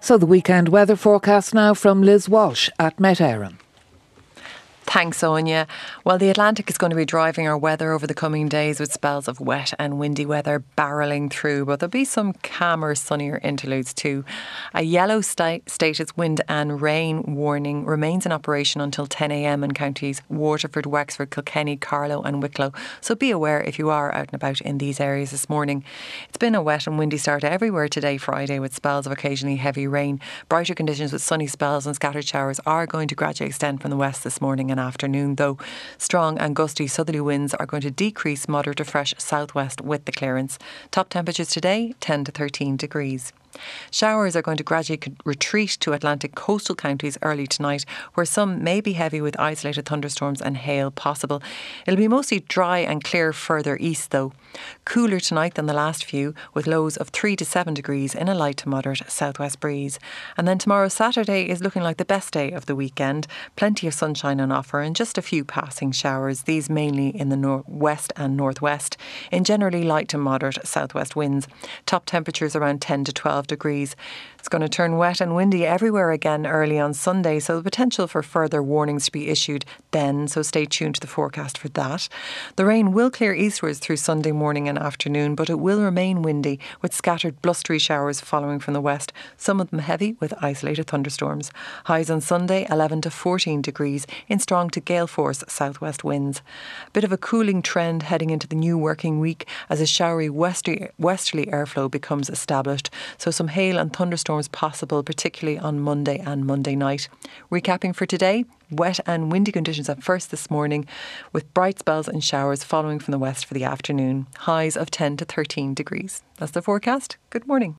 So the weekend weather forecast now from Liz Walsh at Met Éireann. Thanks, Anya. Well, the Atlantic is going to be driving our weather over the coming days with spells of wet and windy weather barrelling through, but there'll be some calmer, sunnier interludes too. A yellow status wind and rain warning remains in operation until 10 a.m. in counties Waterford, Wexford, Kilkenny, Carlow and Wicklow. So be aware if you are out and about in these areas this morning. It's been a wet and windy start everywhere today, Friday, with spells of occasionally heavy rain. Brighter conditions with sunny spells and scattered showers are going to gradually extend from the west this morning and afternoon, though strong and gusty southerly winds are going to decrease moderate to fresh southwest with the clearance. Top temperatures today 10 to 13 degrees. Showers are going to gradually retreat to Atlantic coastal counties early tonight, where some may be heavy with isolated thunderstorms and hail possible. It'll be mostly dry and clear further east though. Cooler tonight than the last few, with lows of 3 to 7 degrees in a light to moderate southwest breeze. And then tomorrow, Saturday, is looking like the best day of the weekend. Plenty of sunshine on offer and just a few passing showers, these mainly in the west and northwest, in generally light to moderate southwest winds. Top temperatures around 10 to 12 degrees. It's going to turn wet and windy everywhere again early on Sunday, so the potential for further warnings to be issued then, so stay tuned to the forecast for that. The rain will clear eastwards through Sunday morning and afternoon, but it will remain windy with scattered blustery showers following from the west, some of them heavy with isolated thunderstorms. Highs on Sunday 11 to 14 degrees in strong to gale force southwest winds. A bit of a cooling trend heading into the new working week as a showery westerly airflow becomes established, so some hail and thunderstorms possible, particularly on Monday and Monday night. Recapping for today, wet and windy conditions at first this morning, with bright spells and showers following from the west for the afternoon. Highs of 10 to 13 degrees. That's the forecast. Good morning.